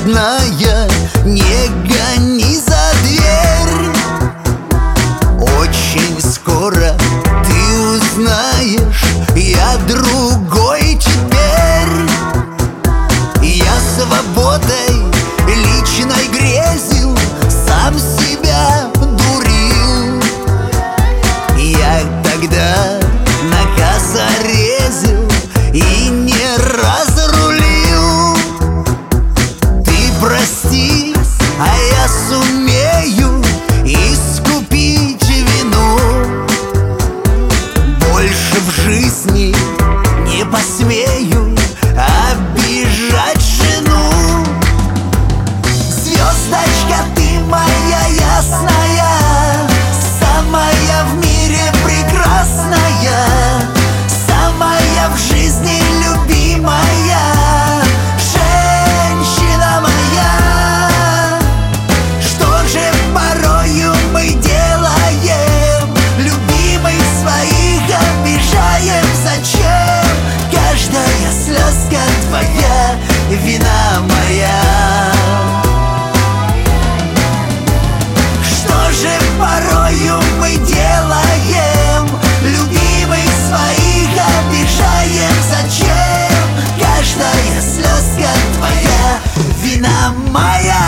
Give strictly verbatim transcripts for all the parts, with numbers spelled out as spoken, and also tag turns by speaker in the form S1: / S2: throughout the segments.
S1: родная, не гони за дверь. Очень скоро ты узнаешь, я другой теперь. Я свободой личной грезил, сам себя дурил. Я тогда накосорезил и не разрулил. Ты прости, а я сумею искупить вину. Больше в жизни не посмею обижать жену. Звездочка, ты моя ясная, самая в мире прекрасная, самая в жизни любимая, женщина моя. Что же порою мы делаем, любимых своих обижаем? Зачем? Каждая слезка твоя, вина моя. Что же порою мы делаем, любимых своих обижаем? Зачем? Каждая слезка твоя, вина моя.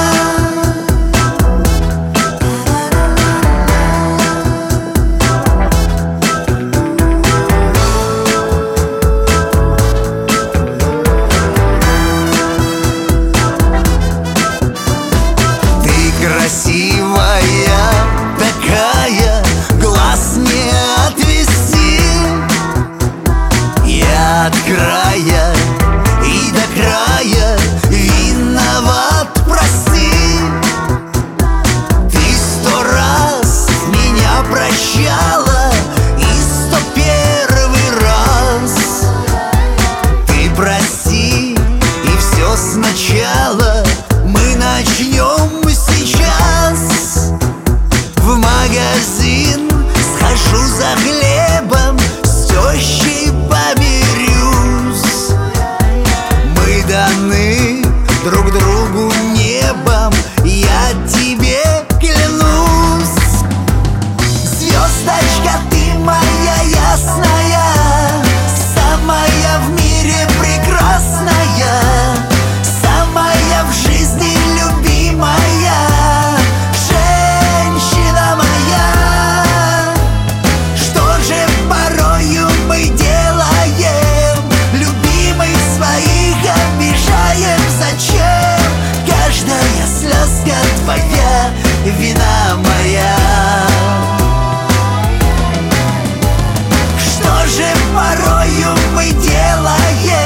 S1: Красивая такая, глаз не отвести. Я от края и до края виноват, прости. Ты сто раз меня прощала и сто первый раз. Ты прости, и все сначала мы начнем сейчас. В магазин схожу за хлебом, с тещей помирюсь. Мы даны друг другу небом, я тебе клянусь. Звездочка, ты моя ясная, самая в мире прекрасная, самая в жизни любимая, женщина моя. Что же порою мы делаем, любимых своих обижаем? Зачем? Каждая слезка твоя, вина моя. Что же порою мы делаем,